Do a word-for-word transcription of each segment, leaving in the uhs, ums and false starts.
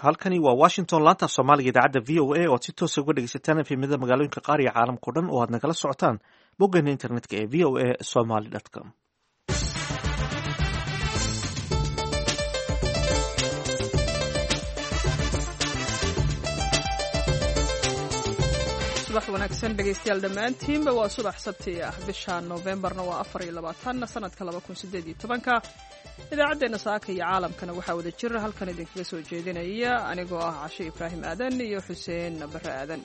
halkani waa washington laanta soomaaliga idaacadda v o a oad si toosa uga dhegeysataan efemyada magaalooyinka qaar iyo caalamkao dhan oo aad nagala socotaan boggeena internetka ee v o a somaly com. subax wanaagsan dhegaystayaal dhammaantiinba waa subax sabti ah bisha noofembarna waa afar iyo labaatan sanadka laba kun sideed iyo tobanka idaacaddeena saaka iyo caalamkana waxaa wada jira halkan idinkaga soo jeedinaya anigoo ah cashe ibraahim aadan iyo xuseen bare aadan.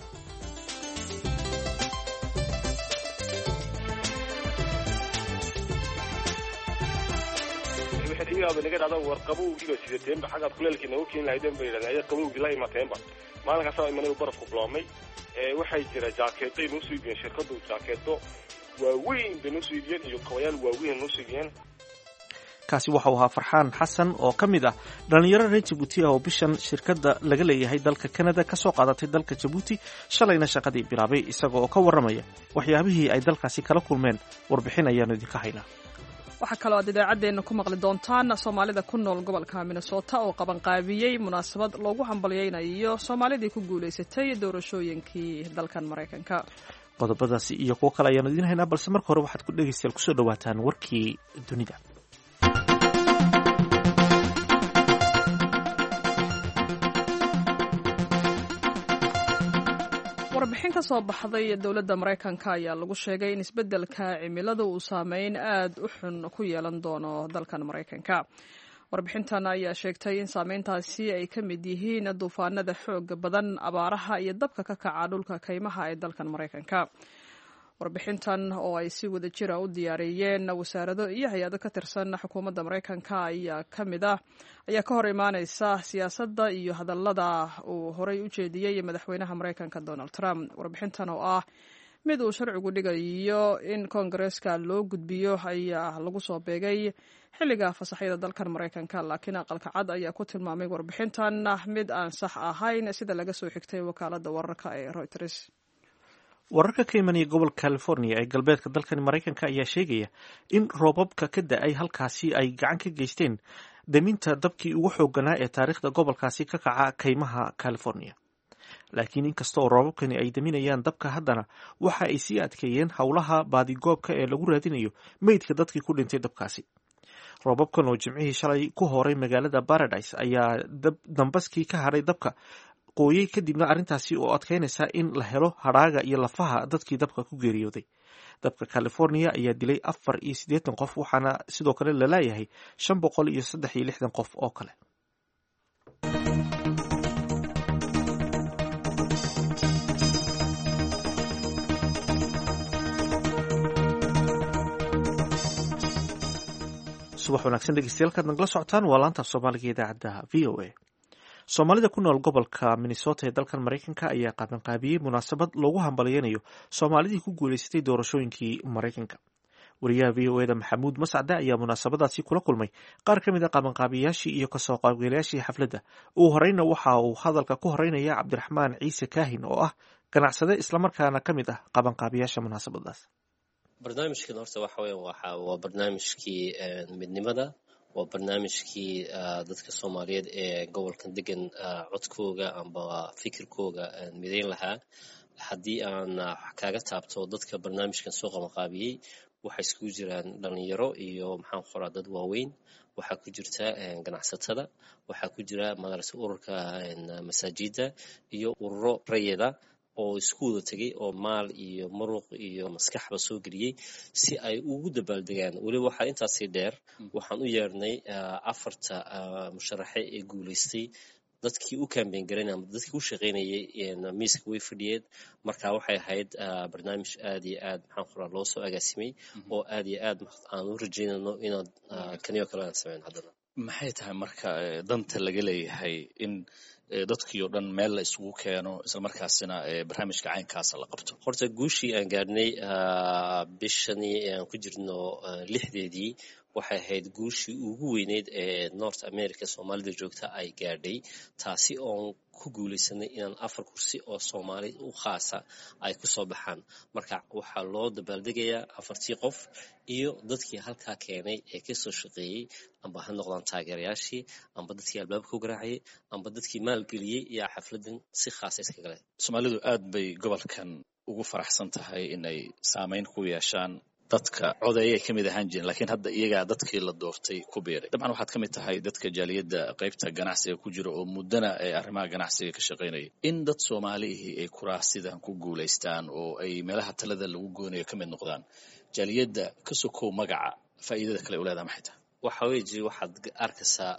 naga dhada warqabowgiiba sidateenba xaggaad kuleelkiina u keeni lahaydeen bay yidhahdeen ayaad qabowgii la imateenba maalinkaasa imanay baraf ku biloomay waxay jira jaakeedo ay noo soo iibiyeen shirkadu jaakeedo waaweyn bay noo soo iibiyeen iyo kabayaal waaweyn noo soo iibiyeen. kaasi waxau ahaa farxaan xasan oo ka mid ah dhallinyaro reer jabuuti ah oo bishan shirkadda laga leeyahay dalka kanada ka soo qaadatay dalka jabuuti shalayna shaqadii bilaabay isaga oo ka warramaya waxyaabihii ay dalkaasi kala kulmeen warbixin ayaanu idinka haynaa. waxaa kaloo aad idaacaddeenna ku maqli doontaan soomaalida ku nool gobolka minnesota oo qabanqaabiyey munaasabad loogu hambalyaynayo soomaalidii ku guulaysatay doorashooyinkii dalkan maraykanka. qodobadaasi iyo kuwo kale ayaanu idiin haynaa balse marka hore waxaad ku dhegaystayaal kusoo dhawaataan warkii dunida. warbixin ka soo baxday dowladda maraykanka ayaa lagu sheegay in isbeddelka cimilada uu saameyn aad u xun ku yeelan doono dalkan maraykanka. warbixintan ayaa sheegtay in saameyntaasi ay ka mid yihiin duufaanada xooga badan, abaaraha iyo dabka ka kaca dhulka kaymaha ee dalkan maraykanka. warbixintan oo ay si wada jira u diyaariyeen wasaarado iyo hay-ado ka tirsan xukuumadda maraykanka ayaa ka mid ah ayaa ka hor imaaneysa siyaasadda iyo hadallada uu horey u jeediyey madaxweynaha maraykanka donald trump. warbixintan oo ah mid uu sharcigu dhigayo in koongareeska loo gudbiyo ayaa lagu soo beegay xilliga fasaxyada dalkan maraykanka, laakiin aqalka cad ayaa ku tilmaamay warbixintan mid aan sax ahayn sida laga soo xigtay wakaaladda wararka ee Reuters. wararka ka imanaya gobolka california ee galbeedka dalkani maraykanka ayaa sheegaya in roobabka ka da-ay halkaasi ay gacan ka geysteen daminta dabkii ugu xooganaa ee taariikhda gobolkaasi ka kaca kaymaha california. laakiin inkasta oo roobabkani ay daminayaan dabka, haddana waxa ay sii adkeeyeen howlaha baadigoobka ee lagu raadinayo meydka dadkii ku dhintay dabkaasi. roobabkan oo jimcihii shalay ku horay magaalada Paradise ayaa dambaskii ka hadhay dabka qooyey, kadibna arrintaasi oo adkeynaysa in la helo hadhaaga iyo lafaha dadkii dabka ku geeriyooday. dabka california ayaa dilay afar iyo siddeetan qof, waxaana sidoo kale la laayahay shan boqol iyo saddex iyo lixdan qof oo kale. subax wanaagsan dhegeystayaal kaad nagala socotaan waa laanta soomaaliga idaacadda v o a. soomaalida ku nool gobolka minnesota ee dalkan maraykanka ayaa qabanqaabiyey munaasabad loogu hambalyaynayo soomaalidii ku guulaysatay doorashooyinkii maraykanka. wariyaha v o eda maxamuud mascade ayaa munaasabadaasi kula kulmay qaar ka mid a qabanqaabiyayaashii iyo kasoo qaybgalayaashii xafladda. ugu horeyna waxa uu hadalka ku horeynaya cabdiraxmaan ciise kaahin oo ah ganacsade islamarkaana ka mid ah qabanqaabiyaasha munaasabadaas. barnaamijkan horta waxa weya waa barnaamijkii midnimada, waa barnaamijkii dadka soomaaliyeed ee gobolkan degan codkooga amba fikirkooga midayn lahaa. haddii aan wax kaaga taabto dadka barnaamijkan soo qabanqaabiyey waxay iskugu jiraan dhalinyaro iyo maxaan qoraa dad waaweyn. waxaa ku jirta ganacsatada, waxaa ku jira madarasa ururka masaajida iyo ururo rayida oo isku wada tegay oo maal iyo muruq iyo maskaxba soo geliyey si ay ugu dabaaldegaan. weliba waxaa intaasii dheer waxaan u yeernay afarta musharaxe ee guulaystay dadkii u kambeyn garanay ama dadkii u shaqaynayay miiska way fadhiyeed. marka waxay ahayd barnaamij aad iyo aad maxaan qoraa loo soo agaasimay oo aad iyo aad aan u rajaynayno inaad kaniyo kale aan sameyn. haddana maxay tahay marka danta laga leeyahay in dadkii oo dhan meel la isugu keeno islamarkaasina barnaamijka caynkaasa la qabto? horta guushii aan gaarnay bishanii aan ku jirno lixdeedii waxay ahayd guushii ugu weyneyd ee north america soomaalida joogta ay gaadhay taasi oon ku guulaysanay inaan afar kursi oo soomaali u khaasa ay ku soo baxaan marka waxaa loo dabaaldegayaa afartii qof iyo dadkii halkaa keenay ee kasoo shaqeeyey amba ha noqdaan taageerayaashii amba dadkii albaabka u garaacayay amba dadkii maalgeliyey iyo xafladan si khaasa iska galeen soomaalidu aad bay gobolkan ugu faraxsan tahay inay saameyn ku yeeshaan dadka codeeyay ka mid ahaan jireen laakiin hadda iyagaa dadkii la doortay ku biiray dabcan waxaad ka mid tahay dadka jaaliyadda qaybta ganacsiga ku jira oo muddana ee arrimaha ganacsiga ka shaqaynaya in dad soomaalihii ay kuraasidan ku guulaystaan oo ay meelaha talada lagu goonayo ka mid noqdaan jaaliyadda ka sokow magaca faa'iidada kale u leedaha maxay tahay waxa weeye waxaad arkaysaa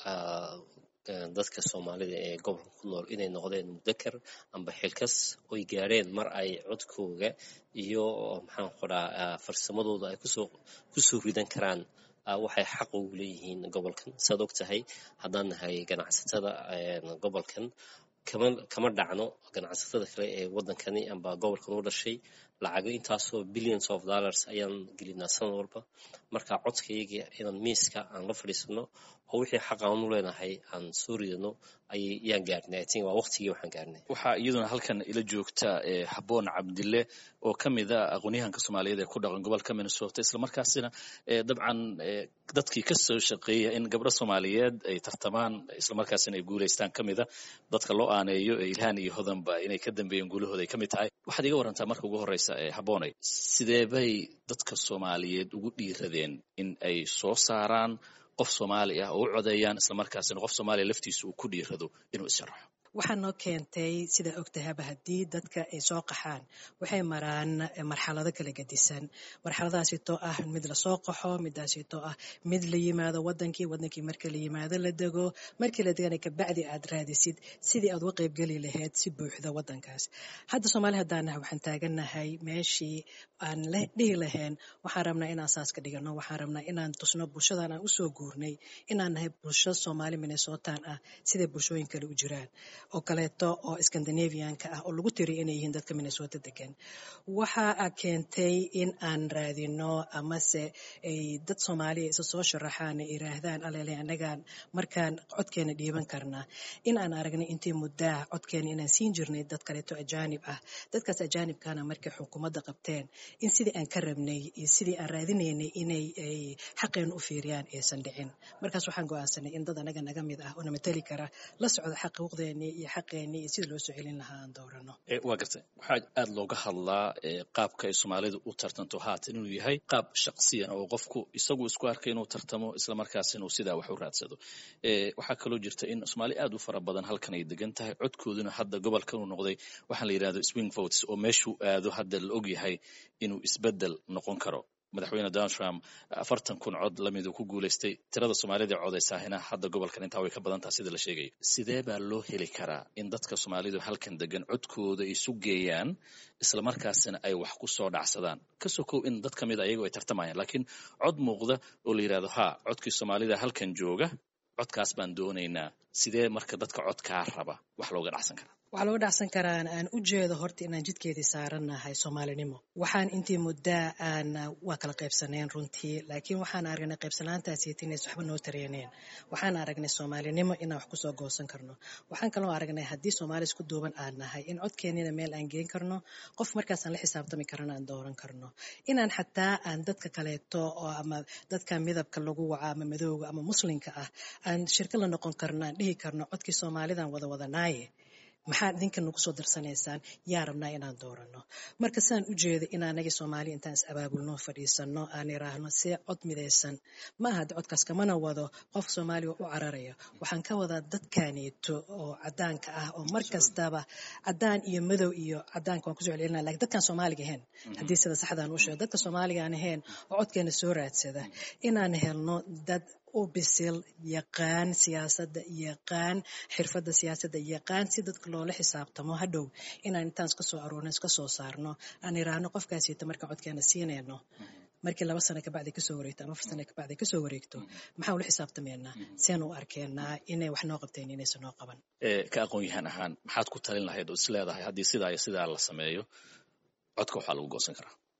dadka soomaalida ee gobolka ku nool inay noqdeen mudakar amba xilkas oy gaadheen mar ay codkooga iyo maxaan qoraa farsamadooda ay kusoo kusoo ridan karaan waxay xaq ugu leeyihiin gobolkan saad og tahay haddaan nahay ganacsatada gobolkan kama kama dhacno ganacsatada kale ee waddankani amba gobolkan u dhashay lacago intaasoo billions of dollars ayaan gelinaa sanad walba marka codkayga inaan miiska aan la fadhiisano oo wixii xaq aan u leenahay aan soo ridano ayaan gaarnay tin waa waqtigii waxaan gaarnay waxaa iyaduna halkan ila joogta Habboon Cabdille oo ka mid ah aqoonyahanka Soomaaliyeed ee ku dhaqan gobolka Minnesota isla markaasina dabcan dadkii ka soo shaqeeyay in gabdho Soomaaliyeed ay tartamaan isla markaasina ay guuleystaan ka mid ah dadka loo aaneeyo Ilhaan iyo Hodanba inay ka dambeeyeen guulahooda ay ka mid tahay waxaad iga warantaa marka ugu horeysa ee Habboonay sidee bay dadka Soomaaliyeed ugu dhiiradeen in ay soo saaraan qof Soomaali ah oo u codeeyaan isla markaasina qof Soomaali laftiisu uu ku dhiirado inuu isharxo waxaa noo keentay sida ogtahaba haddii dadka ay soo qaxaan waxay maraan marxalado kala gedisan marxaladaasitoo ah mid lasoo qaxo midaasitoo ah mid la yimaado wadankii wadankii marka la yimaado la dego markii la degana kabacdi aad raadisid sidii aad uga qaybgeli lahayd si buuxda wadankaas hadda Soomaali haddaan nahay waxaan taaganahay meeshii aan dhihi lahayn waxaan rabnaa inaan saas ka dhigano waxaan rabnaa inaan tusno bulshadan aan usoo guurnay inaan nahay bulsho Soomaali Minnesotaan ah sida bulshooyin kale u jiraan oo kaleeto oo Scandinavian-ka ah oo lagu tiri inay yihiin dadka Minnesota degan waxa keentay in aan raadino amase ay dad Soomaali isa soo sharaxaan ay iraahdaan aleelay anagaan markaan codkeena dhiiban karnaa in aan aragnay intii muddaa codkeena inaan siin jirnay dad kaleeto ajaanib ah dadkaas ajaanibkana markay xukuumadda qabteen in sidii aan ka rabnay iyo sidii aan raadinaynay inay ay xaqeena u fiiriyaan aysan dhicin markaas waxaan go'aansanay in dad anaga naga mid ah oo na matali kara la socdo xaquuqdeena iyo xaqeena iyo sida loo soo celin lahaa aan doorano ee waa gartay waxa aad looga hadlaa qaabka ay Soomaalidu u tartanto haatan inuu yahay qaab shakhsiyan oo qofku isagu isku arkay inuu tartamo isla markaasina uu sidaa wax u raadsado ee waxa kaloo jirta in Soomaali aad u fara badan halkan ay degan tahay codkooduna hadda gobolka uu noqday waxaan la yiraahdo swing votes oo meeshuu aado hadda la og yahay inuu isbedel noqon karo madaxweyne Donald Trump afartan kun cod lamid uu ku guuleystay tirada Soomaalida codeysahayna hadda gobolkan inta way ka badan tahay sida la sheegay sidee baa loo heli karaa in dadka Soomaalidu halkan degan codkooda ay isu geeyaan isla markaasina ay wax ku soo dhacsadaan ka sokow in dad kamid ayagu ay tartamayaan laakiin cod muuqda oo la yiraahdo ha codkii Soomaalida halkan jooga codkaas baan doonaynaa sidee marka dadka codka raba wax looga dhacsan karaa waxa loo dhacsan karaa aan u jeedo horta inaan jidkeedii saaranahay Soomaalinimo waxaan intii muddaa aan waa kala qaybsaneen runtii laakiin waxaan aragnay qaybsanaantaasi inay waxba noo tareeneen waxaan aragnay Soomaalinimo inaan wax ku soo goosan karno waxaan kaloo aragnay haddii Soomaali isku duuban aan nahay in codkeenina meel aan geen karno qof markaas aan la xisaabtami karno aan dooran karno inaan xataa aan dadka kaleeto oo ama dadka midabka lagu waca ama madowga ama muslimka ah aan shirka la noqon karno aan dhihi karno codkii Soomaalidan wada wadanaaye maxaad idinka nagu soo darsanaysaan yaa rabnaa inaan doorano marka saan u jeedo in anaga Soomaali intaan is abaabulno fadhiisano aan iraahno si cod midaysan ma aha codkaas kamana wado qof Soomaali oo u cararaya waxaan ka wadaa dadkaaneeto oo cadaanka ah oo markastaba cadaan iyo madow iyo cadaanka waan ku soo celinaa laakiin dadkan Soomaaliga ahayn haddii sida saxdaan u sheego dadka Soomaaliga aan ahayn oo codkeena soo raadsada inaan helno dad u bisil yaqaan siyaasadda yaqaan xirfadda siyaasadda yaqaan si dadka loola xisaabtamo hadhow inaan intaas ka soo aroorno iska soo saarno aan iraahno qofkaasita marka codkeena siinayno markii laba sano ka bacdi ka soo wareegto ama afar sano ka bacdi ka soo wareegto maxaa ula xisaabtameynaa seen u arkeenaa inay wax noo qabteen inaysan noo qaban ee ka aqoon-yahan ahaan maxaad ku talin lahayd oo is leedahay haddii sidaa iyo sidaa la sameeyo codka waxaa lagu goosan karaa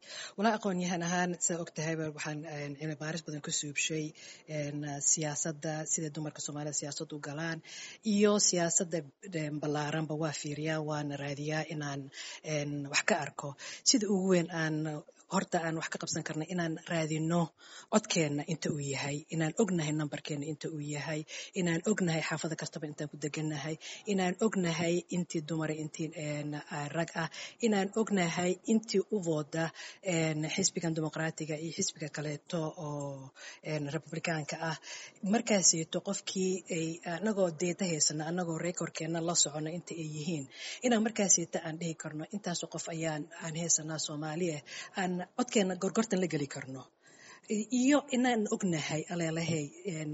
walaa aqoon-yahan ahaan saa og tahayba waxaan cilmi baaris badan ka suubshay siyaasadda sida dumarka soomaalida siyaasad u galaan iyo siyaasadda ballaaranba waa fiiriyaa waana raadiyaa inaan wax ka arko sida ugu weyn aan horta aan wax ka qabsan karna inaan raadino codkeenna inta uu yahay inaan ognahay numberkeenna inta uu yahay inaan ognahay xaafada kastaba intaan ku degannahay inaan ognahay intii dumara intii rag ah inaan ognahay intii u wooda xisbigan dimuqraatiga iyo xisbiga kaleeto oo republikaanka ah markaasito qofkii ay anagoo deeta haysana anagoo rekorkeenna la socono inta ay yihiin inaan markaasito aan dhihi karno intaasoo qof ayaan aan haysanaa soomaaliya aan codkeena gorgortan la geli karno iyo inaan ognahay aleelahay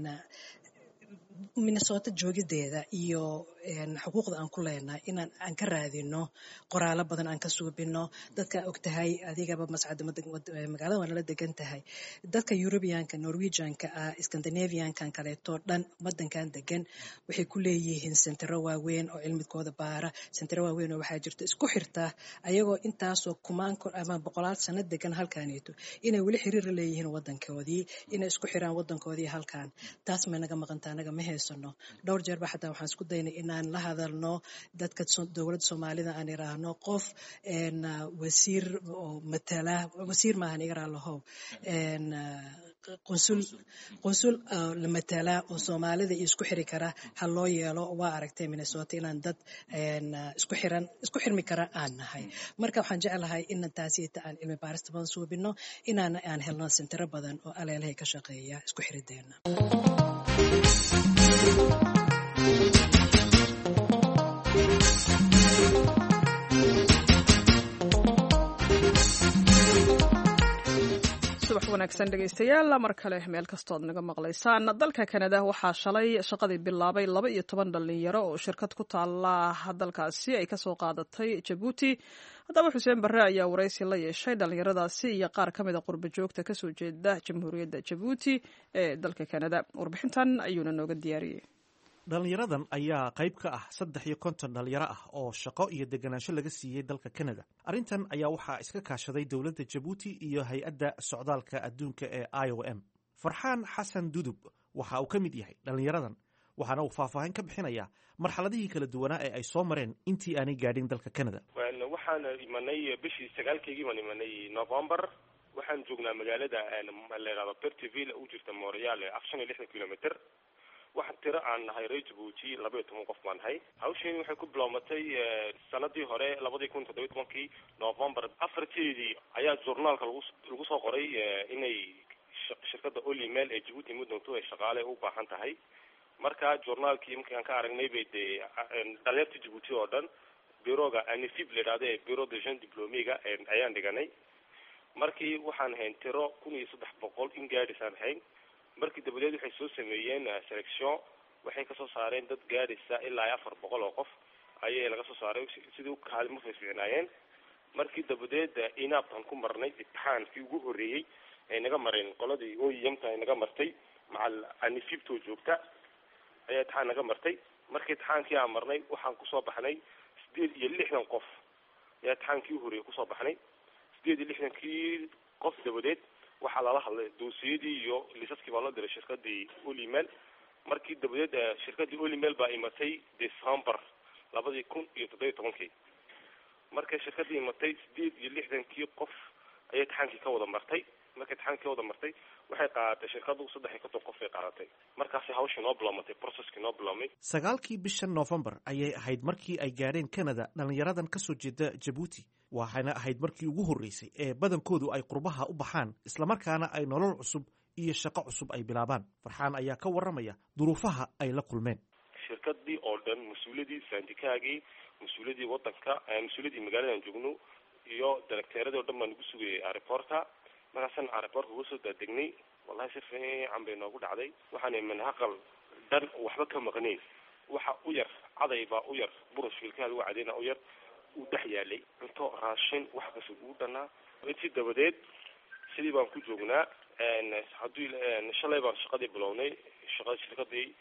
minnesota joogideeda iyo xuquuqda aan ku leenahay inaan aan ka raadino qoraalo badan aan ka suubino dadka og tahay adigaba mascad magaalada waa nala degan tahay dadka Europeanka Norwegianka ah Scandinaviankan kaleeto dhan wadankan degan waxay ku leeyihiin sentero waaweyn oo cilmidkooda baara sentero waaweyn oo waxaa jirta isku xirta ayagoo intaasoo kumaan ama boqolaal sano degan halkaanito inay weli xiriir la leeyihiin wadankoodii inay isku xiraan wadankoodii halkaan taas ma naga maqantaa naga ma haysano dhowr jeer ba xataa waxaan isku daynay inaan la hadalno dadka dowladda Soomaalida aan iraahno qof een wasiir oo matala wasiir maahan iga raalahow een qunsul qunsul la matala oo Soomaalida isku xiri kara hal loo yeelo waa aragtay Minnesota inaan dad een isku xiran isku xirmi kara aan nahay marka waxaan jecelahay in taasiyada aan cilmi baarista badan suubino inaan aan helno sentero badan oo aleelahay ka shaqeeya isku xirideena subax wanaagsan dhegaystayaal mar kale meel kastood naga maqlaysaan dalka Canada waxaa shalay shaqadii bilaabay laba iyo toban dhalinyaro oo shirkad ku taala dalkaasi ay kasoo qaadatay Djibouti haddaba Xuseen Barre ayaa waraysi la yeeshay dhalinyaradaasi iyo qaar ka mid ah qurbo joogta kasoo jeeda Jamhuuriyadda Djibouti ee dalka Canada warbixintan ayuuna nooga diyaariyay dhalinyaradan ayaa qayb ka ah saddex iyo konton dhalinyaro ah oo shaqo iyo deganaansho laga siiyey dalka Canada. Arrintan ayaa waxaa iska kaashaday dowladda Djibouti iyo hay-adda socdaalka adduunka ee I O M. Farxaan Xasan Dudub waxa uu ka mid yahay dhalinyaradan waxaana uu faahfaahin ka bixinayaa marxaladihii kala duwanaa ee ay soo mareen intii aanay gaadhin dalka Canada. waxaan imanay bishii sagaalkeygii baan imanay November waxaan joognaa magaalada la yiraahdo Perthville oo jirta Montreal afar iyo lixdan kilomitir waxaan tiro aan nahay reer Djibouti laba iyo toban qof baan nahay hawshan waxay ku bilowmatay sanadii hore laba kun iyo toddoba iyo tobankii November afarteedii ayaa journalka lagu lagu soo qoray inay shirkadda Oli Mail ee Djibouti muddo ay shaqaale u baahan tahay marka journalkii markaan ka aragnay bay dhalinyarta Djibouti oo dhan bureauga anifib leedahay bureau de jeunes diplômés ayaan dhiganay markii waxaan hayn tiro kun iyo saddex boqol in gaadhisaan hayn markii dabadeed waxay soo sameeyeen selection waxay ka soo saareen dad gaadhisa ilaa afar boqol oo qof ayay laga soo saaray sidoo kaalmo fiicnaayeen markii dabadeed inaabtan ku marnay imtixaankii ugu horeeyay ay naga mareen qoladii O E M ta naga martay macal anifibto joogta ayaa imtixaan naga martay markii imtixaankii aan marnay waxaan ku soo baxnay sideed iyo lixdan qof ayaa imtixaankii ugu horeeyay ku soo baxnay sideed iyo lixdan kii qof dabadeed waxaa lala hadlay doosiyadii iyo liisaskii baa loo diray shirkadii Oli Mail markii dabadeed shirkadii Oli Mail baa imatay December laba kun iyo toddoba iyo tobankii markay shirkadii imatay sideed iyo lixdan kii qof ayay imtixaankii ka wada martay markay imtixaankii ka wada martay waxay qaadatay shirkadu saddex iyo konton qof ay qaadatay markaasi hawsha noo bilaamatay processkii noo bilaamay sagaalkii bisha November ayay ahayd markii ay gaadheen Canada dhalinyaradan ka soo jeeda Djibouti waxaana ahayd markii ugu horeysay ee badankoodu ay qurbaha u baxaan isla markaana ay nolol cusub iyo shaqo cusub ay bilaabaan farxaan ayaa ka waramaya duruufaha ay la kulmeen shirkadii oo dhan mas'uuliyadii sandikaagii mas'uuliyadii wadanka mas'uuliyadii magaalada joogno iyo directeeradii oo dhan baan ugu sugayay airportka markaasaan airportka ugu soo daadegnay wallahi si fiican bay noogu dhacday waxaan iman haqal dhan waxba ka maqnayn waxa u yar caday baa u yar burush filkaal u cadayna u yar u dhex yaalay cunto raashin wax kasta ugu dhanaa intii dabadeed sidii baan ku joognaa haddii shalay baan shaqadii bilownay shaqada shirkadii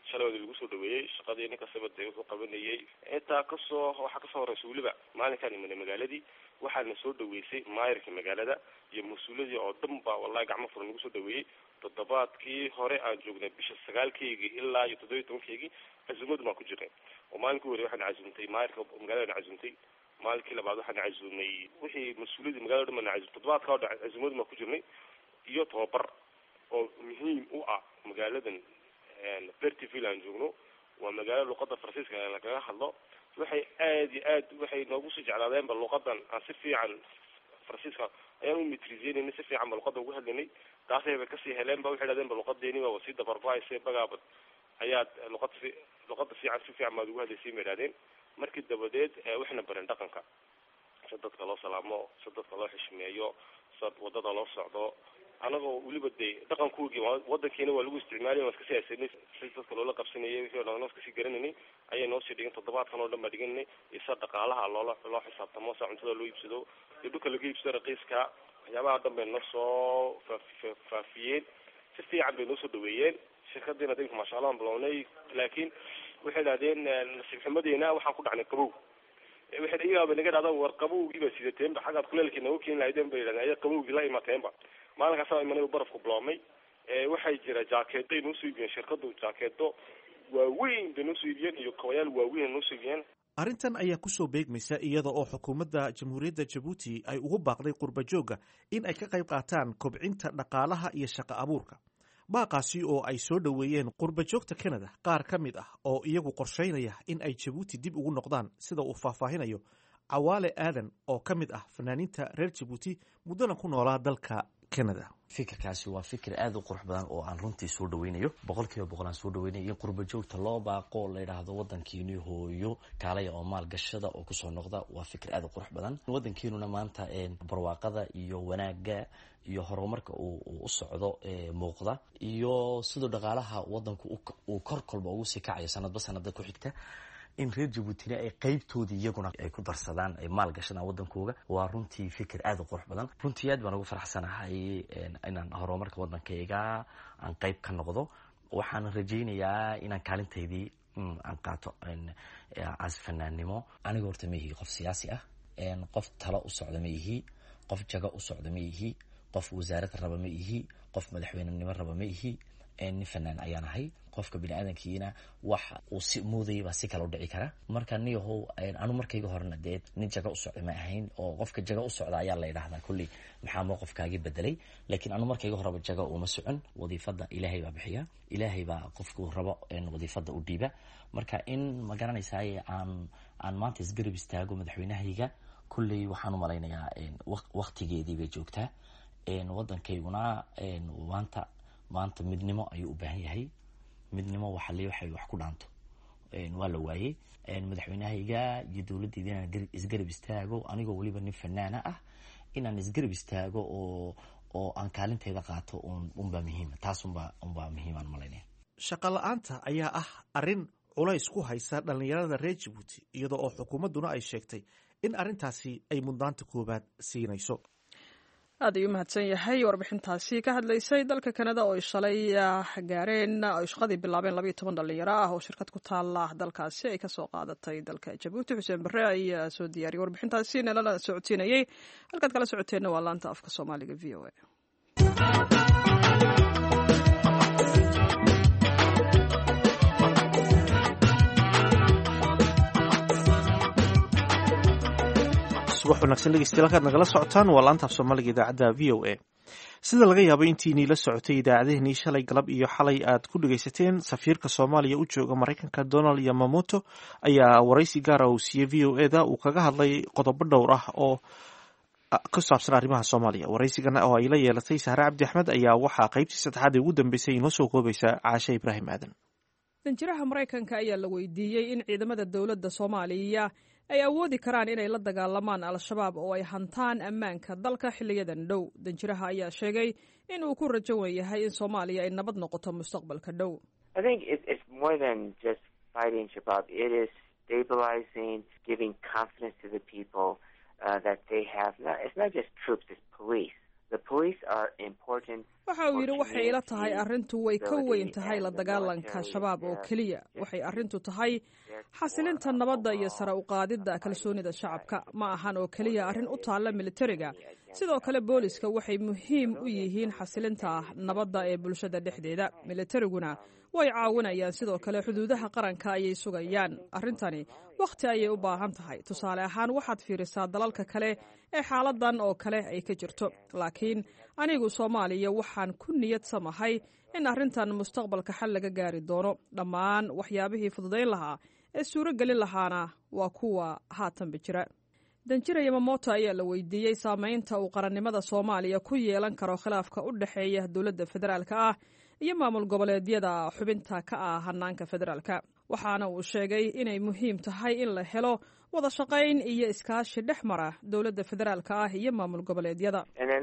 shalay wada lagu soo dhaweeyey shaqadii nin kastaba dee wuxuu qabanayay. Intaa kasoo waxaa kasoo horeysa weliba maalinkaan imanay magaaladii waxaana soo dhaweysay maayirka magaalada iyo mas-uuladii oo dhan ba wallahi gacmo furan lagu soo dhaweeyey. toddobaadkii hore aan joognay bisha sagaalkeygii ilaa iyo toddobiyi tobankeygii casuumadu baan ku jirnay oo maalinkii hore waxaan casuumtay maayirka magaalada casuumtay maalinkii labaad waxaan casuumay wixii mas-uuladii magaalada dhan baan casuumtay toddobaadka oo dhan casuumadu baan ku jirnay iyo tababar oo muhiim u ah magaaladan Bertiville aan joogno waa magaalo luqadda Faransiiska lagaga hadlo waxay aad iyo aad waxay noogu soo jeclaadeen ba luqadan aan si fiican Faransiiska ayaan u mitriisinay si fiican ba luqadda ugu hadlaynay taasay ba kasii heleen ba waxay dhaadeen ba luqadeeni waa wasi dabarbaayse bagaabad ayaa luqad si luqadda fiican si fiican ma ugu hadlaysay meeradeen markii dabadeed waxna baran dhaqanka sadadka loo salaamo sadadka loo xishmeeyo sad wadada loo socdo anagoo weliba dee dhaqankoogii wadankeena waa lagu isticmaalay waan iska siyaasanay si dadka loola qabsanayay wixii oo dhan noo iska sii garananay ayay noo sii dhigin toddobaadkan oo dhan baa dhiganay isa dhaqaalaha loola loo xisaabtamo saa cuntada loo iibsado iyo dhulka laga iibsado raqiiska waxyaabaha dhan bay noo soo faafiyeen si fiican bay noo soo dhaweeyeen shirkadiina dadka maasha allah aan bilownay laakiin waxay dhahdeen nasiib xumadeena waxaan ku dhacnay qabow waxay iyaaba naga dhahdaa war qabowgiiba sidateen ba xaggaad kuleelkii noogu keeni lahaydeen bay dhahdeen ayaa qabowgii la imateenba maalinkaasa imanay barafku biloomay waxay jira jaakeeday noo soo iibiyeen shirkadu jaakeedo waaweyn bay noo soo iibiyeen iyo kawayaal waaweyn noo soo iibiyeen. arrintan ayaa kusoo beegmaysa iyada oo xukuumadda jamhuuriyadda jabuuti ay ugu baaqday qurba joogga in ay ka qayb qaataan kobcinta dhaqaalaha iyo shaqo abuurka baaqaasi oo ay soo dhoweeyeen qurba joogta Canada qaar ka mid ah oo iyagu qorsheynaya in ay Jabuuti dib ugu noqdaan sida uu faahfaahinayo Cawaale Aadan oo ka mid ah fanaaniinta reer Jabuuti muddana ku noolaa dalka Canada. fikirkaasi waa fikir aad u qurux badan oo aan runtii soo dhaweynayo boqolkiiba boqol aan soo dhaweynayo in qurba joogta loo baaqo la yiraahdo wadankiina hooyo kaalaya oo maal gashada oo ku soo noqda waa fikir aad u qurux badan wadankiinuna maanta een barwaaqada iyo wanaaga iyo horumarka uu u socdo ee muuqda iyo sidoo dhaqaalaha wadanku uu kor kolba ugu sii kacayo sanadba sanadda ku xigta in reer Jabuuti ay qaybtoodii iyaguna ay ku darsadaan ay maal gashadaan wadankooga waa runtii fikir aad u qurux badan runtii aad baan ugu faraxsanahay inaan horumarka wadankayga aan qayb ka noqdo waxaan rajaynayaa inaan kaalintaydii aan qaato as fanaannimo aniga horta ma yihi qof siyaasi ah qof talo u socda ma yihi qof jago u socda ma yihi qof wasaarad raba ma yihi qof madaxweynenimo raba ma yihi nin fanaan ayaan ahay qofka bini'aadankiina wax uu si moodayba si kale u dhici kara marka niyahow anu markayga horena dee nin jago u socda ma ahayn oo qofka jago u socda ayaa la yidhaahdaa kulli maxaa moo qofkaagii bedelay laakiin anu markayga horeba jago uma socon wadiifada ilaahay baa bixiya ilaahay baa qofku rabo wadiifada u dhiiba marka in ma garanaysaay aan aan maanta isgarab istaago madaxweynahayga kulley waxaan u malaynayaa waqtigeedii bay joogtaa wadankayguna maanta maanta midnimo ayuu u baahan yahay midnimo waxa leeyahay waxay wax ku dhaanto een waa la waayay een madaxweynahayga iyo dawladdeeda inaan isgarab istaago anigoo waliba nin fanaana ah inaan isgarab istaago oo oo aan kaalinteeda qaato un baa muhiim taas un baa un baa muhiim aan malaynaya shaqo la'aanta ayaa ah arrin culays ku haysa dhalinyarada reer Jabuuti iyadoo oo xukuumadduna ay sheegtay in arrintaasi ay mudnaanta koobaad siinayso aad ayuu mahadsan yahay warbixintaasi ka hadlaysay dalka Canada oo shalay gaareen oo shaqadii bilaabeen laba iyo toban dhalinyaro ah oo shirkad ku taala dalkaasi ay ka soo qaadatay dalka Jabuuti Xuseen Barre ayaa soo diyaariyay warbixintaasi nala socotinayay halkaad kala socoteena waa laanta afka Soomaaliga V O A subax wanaagsan dhegeystayaal halkaad nagala socotaan waa laanta af soomaaliga idaacadda v o a sida laga yaabo intiinii la socotay idaacadehenii shalay galab iyo xalay aad ku dhegaysateen safiirka soomaaliya u jooga maraykanka Donald Yamamoto ayaa waraysi gaara uu siiyey v o eda uu kaga hadlay qodobo dhowr ah oo ku saabsan arrimaha Soomaaliya waraysigan oo ay la yeelatay Sahra Cabdi Axmed ayaa waxaa qaybtii saddexaad ugu dambeysay inoo soo koobaysa Caasha Ibraahim Aadan danjiraha maraykanka ayaa la weydiiyey in ciidamada dawladda Soomaaliya ay awoodi karaan inay la dagaalamaan al-shabaab oo ay hantaan ammaanka dalka xiliyadan dhow danjiraha ayaa sheegay in uu ku rajo wan yahay in Soomaaliya ay nabad noqoto mustaqbalka dhow I think it's, it's more than just fighting Shabab. It is stabilizing, giving confidence to the people uh, that they have. Not, it's not just troops, it's police. waxa uu yidhi waxay ila tahay arrintu way ka weyn tahay la dagaalanka shabaab oo keliya waxay arrintu tahay xasilinta nabadda iyo sare u qaadidda kalsoonida shacabka ma ahan oo keliya arrin u taalla militariga sidoo kale booliska waxay muhiim u yihiin xasilinta nabadda ee bulshada dhexdeeda militariguna way caawinayaan sidoo kale xuduudaha qaranka ayay sugayaan arrintani wakhti ayay u baahan tahay tusaale ahaan waxaad fiirisaa dalalka kale ee xaaladan oo kale ay ka jirto laakiin anigu soomaaliya waxaan ku niyad samahay in arrintan mustaqbalka xal laga gaari doono dhammaan waxyaabihii fududayn lahaa ee suuro gelin lahaana waa kuwa haatanba jira danjira yamamoto ayaa la weydiiyey saamaynta uu qarannimada soomaaliya ku yeelan karo khilaafka u dhexeeya dowladda federaalka ah iyo maamul goboleedyada xubinta ka ah hanaanka federaalka waxaana uu sheegay inay muhiim tahay in la helo wada shaqayn iyo iskaashi dhex mara dowladda federaalka ah iyo maamul goboleedyada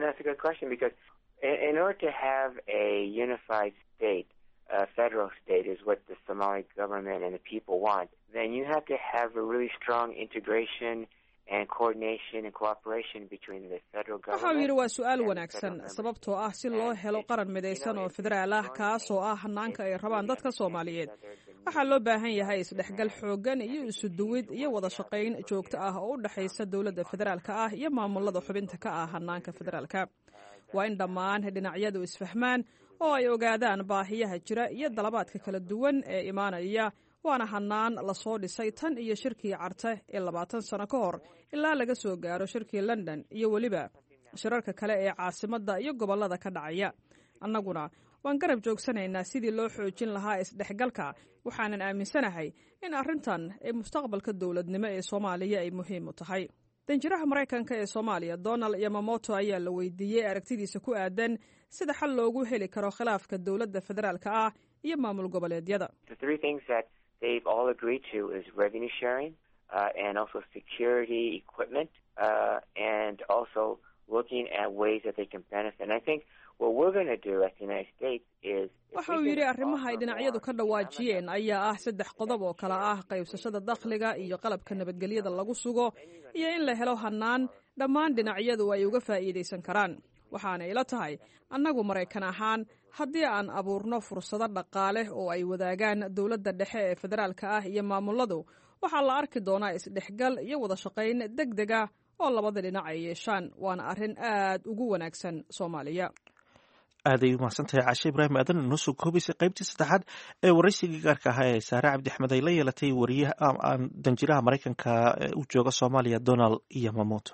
A federal state is what the Somali government and the people want, then you have to have a really strong integration and coordination and cooperation between the federal government. waxa uu yidhi waa su-aal wanaagsan sababtoo ah si loo helo qaran midaysan oo federaal ah kaasoo ah hanaanka ay rabaan dadka soomaaliyeed waxaa loo baahan yahay isdhexgal xoogan iyo isu duwid iyo wada shaqayn joogto ah oo u dhexaysa dowladda federaalka ah iyo maamulada xubinta ka ah hanaanka federaalka waa in dhammaan dhinacyadu isfahmaan oo ay ogaadaan baahiyaha jira iyo dalabaadka kala duwan ee imaanaya waana hanaan lasoo dhisay tan iyo shirkii carte ee labaatan sano ka hor ilaa laga soo gaaro shirkii london iyo weliba shirarka kale ee caasimadda iyo gobollada ka dhacaya annaguna waan garab joogsanaynaa sidii loo xoojin lahaa isdhexgalka waxaanan aaminsanahay in arrintan ee mustaqbalka dowladnimo ee soomaaliya ay muhiim u tahay danjiraha maraykanka ee soomaaliya donald yamamoto ayaa la weydiiyey aragtidiisa ku aadan sida xal loogu heli karo khilaafka dowladda federaalka ah iyo maamul goboleedyada They've all agreed to is revenue sharing uh, and also security equipment uh, and also looking at ways that they can benefit. And I think what we're going to do at the United States is waxa uu yidhi arrimaha ay dhinacyadu ka dhawaajiyeen ayaa ah saddex qodob oo kala ah qaybsashada dakhliga iyo qalabka nabadgelyada lagu sugo iyo in la helo hanaan dhammaan dhinacyadu ay uga faa'iidaysan karaan waxaana ila tahay annagu maraykan ahaan haddii aan abuurno fursado dhaqaale oo ay wadaagaan dowladda dhexe ee federaalka ah iyo maamuladu waxaa la arki doonaa isdhexgal iyo wada shaqayn deg deg ah oo labada dhinac ay yeeshaan waana arrin aad ugu wanaagsan soomaaliya aaday umahadsantahay caashe ibraahim aadan inoo soo koobaysay qaybtii saddexaad ee waraysigii gaarka ahaa ee saare cabdi axmed ay la yeelatay wariyaha danjiraha maraykanka ee u jooga soomaaliya donald yamamoto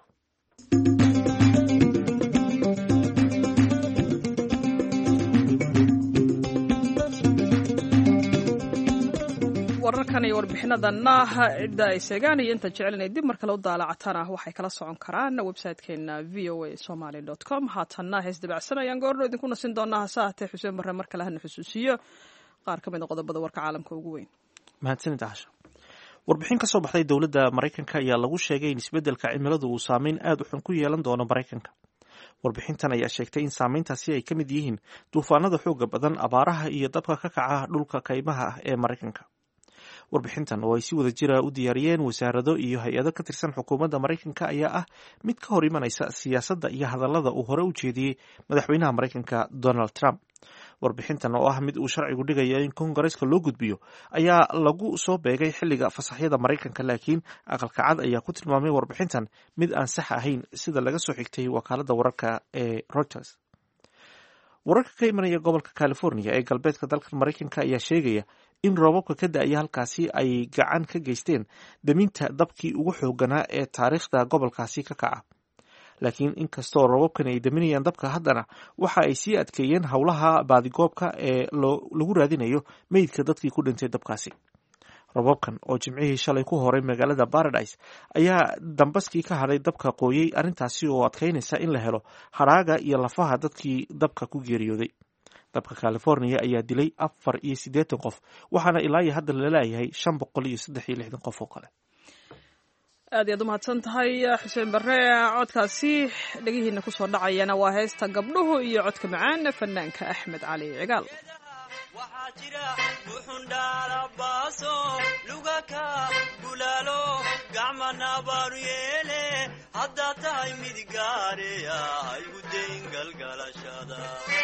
wararkan iyo warbixinadanna cidda ay seegaan iyo inta jecelina dib mar kale u daalacataan ah waxay kala socon karaan website-keena v o a somaly dot com haatanna hees dabacsan ayaan goorno idinku nasin doonaa hase haatee xuseen barre mar kale hana xusuusiyo qaar ka mid a qodobada warka caalamka ugu weyn mahadsanid casha warbixin ka soo baxday dowladda maraykanka ayaa lagu sheegay in isbeddelka cimiladu uu saameyn aad u xun ku yeelan doono maraykanka warbixintan ayaa sheegtay in saameyntaasi ay ka mid yihiin duufaanada xooga badan abaaraha iyo dabka ka kaca dhulka kaymaha ah ee maraykanka warbixintan oo ay si wada jira u diyaariyeen wasaarado iyo hay-ado ka tirsan xukuumadda maraykanka ayaa ah mid ka hor imanaysa siyaasadda iyo hadallada uu hore u jeediyey madaxweynaha maraykanka donald trump warbixintan oo ah mid uu sharcigu dhigayo in kongareska loo gudbiyo ayaa lagu soo beegay xilliga fasaxyada maraykanka laakiin aqalka cad ayaa ku tilmaamay warbixintan mid aan sax ahayn sida laga soo xigtay wakaaladda wararka ee reuters wararka ka imanaya gobolka california ee galbeedka dalka maraykanka ayaa sheegaya in roobabka ka da-ya halkaasi ay gacan ka geysteen daminta dabkii ugu xooganaa ee taariikhda gobolkaasi ka kaca laakiin inkastoo roobabkan ay daminayaan dabka haddana waxa ay sii adkeeyeen howlaha baadigoobka ee lagu raadinayo meydka dadkii ku dhintay dabkaasi roobabkan oo jimcihii shalay ku horay magaalada paradise ayaa dambaskii ka hadhay dabka qooyey arrintaasi oo adkeynaysa in la helo hadhaaga iyo lafaha dadkii dabka ku geeriyooday dabka california ayaa dilay afar iyo siddeetan qof waxaana ilaa iyo hadda laleeyahay shan boqol iyo saddex iyo lixdan qof oo kale aad iyaad umahadsan tahay xuseen barre codkaasi dhegihiina kusoo dhacayana waa heesta gabdhuhu iyo codka macaan fanaanka axmed cali cigaal jira buxundhaala baaso lugaka gulaalo gacmana baanu yeele haddaa tahay mid gaareya haygu dayn galgalashada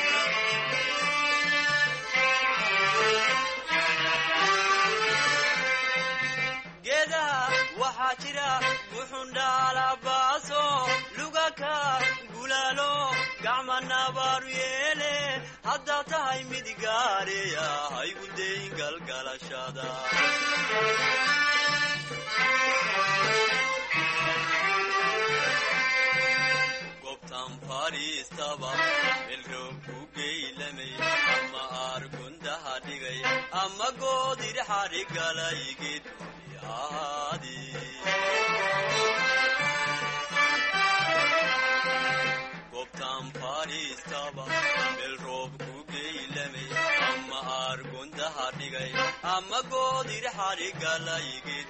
geedaha waxaa jira buxundhaala baaso lugaka gulaalo gacmana baanu yeele haddaa tahay mid gaareya haygu dayn galgalashada gobtan fadhiistaba melroob ku geylamay ama aargundaha dhigay ama goodir xadhigalaygeed gobtan fadhiistaba meel roob ku geylamay ama aargundaha dhigay ama goodir xadhigalaygeed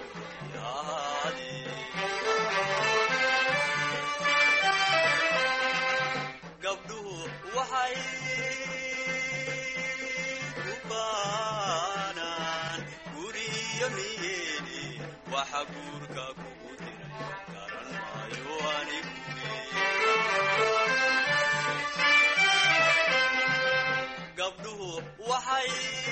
gabdhuhu waxay ku baanaan guriyo niyeeni waxa guurka kugu diray garan maayo aniguge gabdhuhu waxay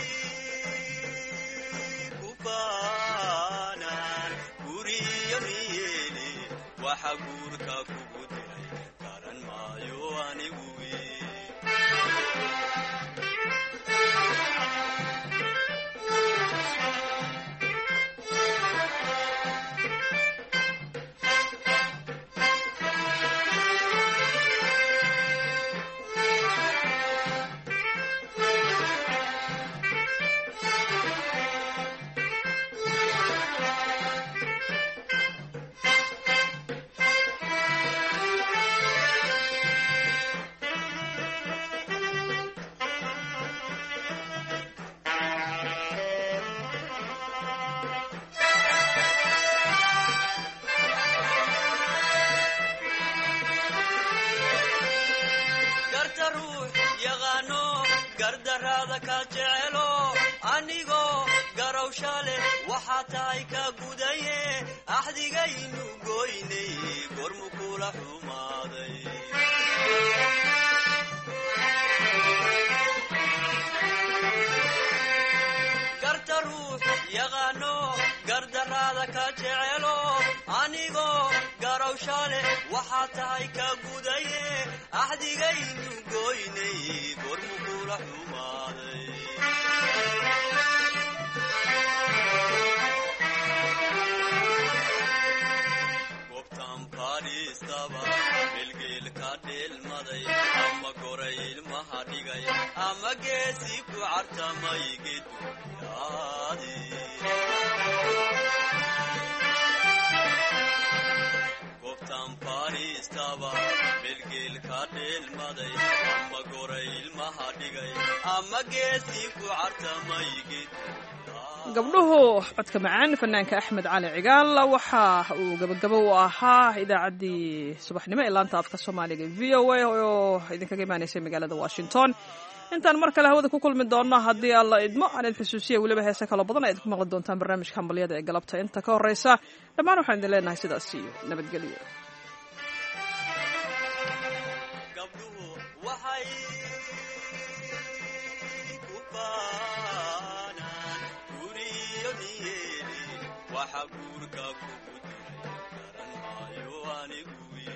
ku baanaan guriyo niyeeni waxa guurka kugu diray garan maayo aniguge waxaa tahay ka gudaye axdigaynu goynay gormu kula xumaaday garta ruux yaqaano gardaraada ka jecelo anigoo garowshale waxaa tahay ka gudaye axdigaynu goynay gormu kula xumaaday melgeelka dheelmaday ama goray ilmaha dhigay ama geesi ku cartamay geduyaadi gobtan fadhiistaba melgeelka dheelmaday ama goray ilmaha dhigay ama geesi ku cartamay geduyaadi gabdhuhu codka macaan fanaanka axmed cali cigaal waxa uu gabagabo u ahaa idaacaddii subaxnimo ee laanta afka soomaaliga v o a oo idinkaga imaanaysay magaalada washington intaan mar kale hawada ku kulmi doonno haddii alla idmo aan idin xusuusiya weliba heese kaloo badan ayaad ku maqli doontaan barnaamijka hambalyada ee galabta inta ka horreysa dhammaan waxaan idin leenahay sidaas iyo nabadgelyo waxa guurka kugu diray garan maayo aniguge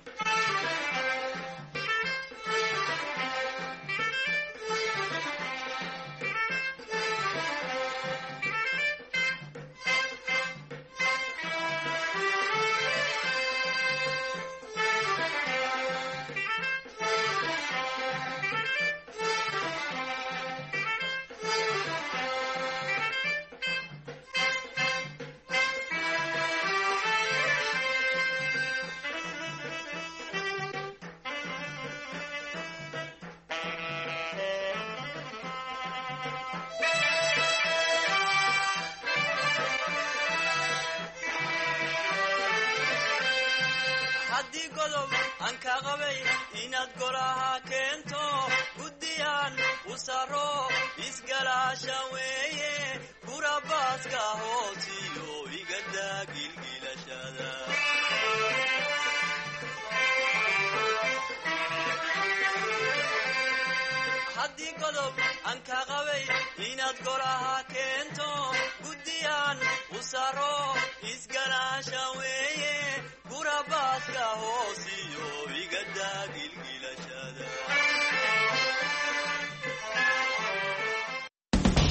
anka qabay inaad golaha keento guddiyaan u saro isgala isgalaasha weeye gurabaaska hoosiyo igada gilgilashada haddii godob aan ka qabay inaad golaha keento guddiyaan u saro isgalaasha weeye gurabaaska hoosiyo igada gilgilashada